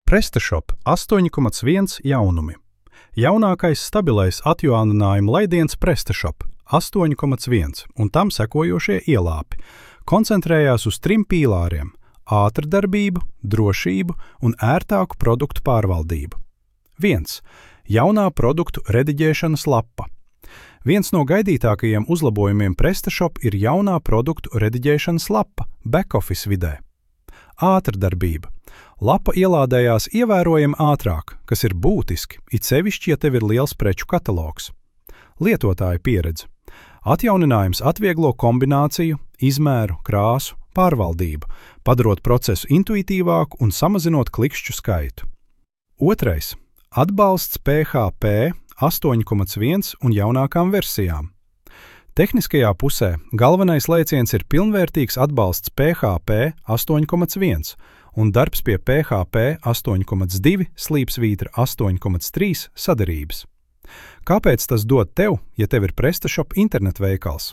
PrestaShop 8.1 jaunumi. Jaunākais stabilais atjauninājuma laidiens PrestaShop 8.1 un tam sekojošie ielāpi koncentrējās uz 3 pīlāriem – ātrdarbību, drošību un ērtāku produktu pārvaldību. 1. Jaunā produktu rediģēšanas lapa. Viens no gaidītākajiem uzlabojumiem PrestaShop ir jaunā produktu rediģēšanas lapa back-office vidē. Ātrdarbība. Lapa ielādējās ievērojami ātrāk, kas ir būtiski, it sevišķi, ja tev ir liels preču katalogs. Lietotāja pieredze. Atjauninājums atvieglo kombināciju, izmēru, krāsu, pārvaldību, padarot procesu intuitīvāku un samazinot klikšķu skaitu. 2. Atbalsts PHP 8.1 un jaunākām versijām. Tehniskajā pusē galvenais lēciens ir pilnvērtīgs atbalsts PHP 8.1 un darbs pie PHP 8.2 / 8.3 sadarības. Kāpēc tas dod tev, ja tev ir PrestaShop internetveikals?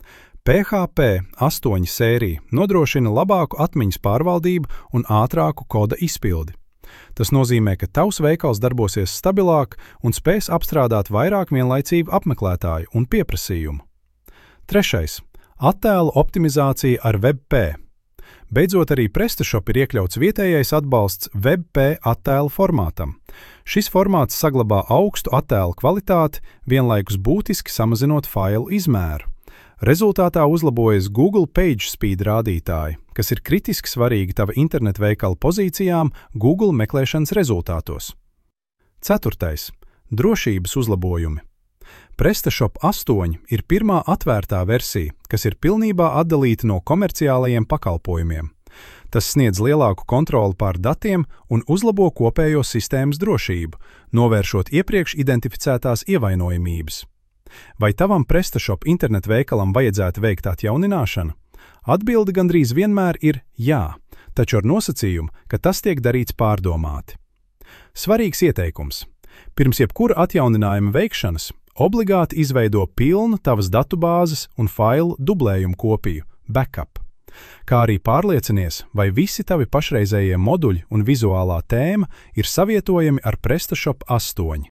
PHP 8 sērija nodrošina labāku atmiņas pārvaldību un ātrāku koda izpildi. Tas nozīmē, ka tavs veikals darbosies stabilāk un spēs apstrādāt vairāk vienlaicīgu apmeklētāju un pieprasījumu. 3. Attēlu optimizācija ar WebP. Beidzot arī PrestaShop ir iekļauts vietējais atbalsts WebP attēlu formātam. Šis formāts saglabā augstu attēlu kvalitāti, vienlaikus būtiski samazinot failu izmēru. Rezultātā uzlabojas Google PageSpeed rādītāji, kas ir kritiski svarīgi tava internetveikala pozīcijām Google meklēšanas rezultātos. 4. Drošības uzlabojumi. PrestaShop 8 ir pirmā atvērtā versija, kas ir pilnībā atdalīta no komerciālajiem pakalpojumiem. Tas sniedz lielāku kontroli pār datiem un uzlabo kopējo sistēmas drošību, novēršot iepriekš identificētās ievainojamības. Vai tavam PrestaShop internetveikalam vajadzētu veikt atjaunināšanu? Atbilde gandrīz vienmēr ir jā, taču ar nosacījumu, ka tas tiek darīts pārdomāti. Svarīgs ieteikums. Pirms jebkura atjauninājuma veikšanas obligāti izveido pilnu tavas datubāzes un failu dublējumu kopiju, backup, kā arī pārliecinies, vai visi tavi pašreizējie moduļi un vizuālā tēma ir savietojami ar PrestaShop 8.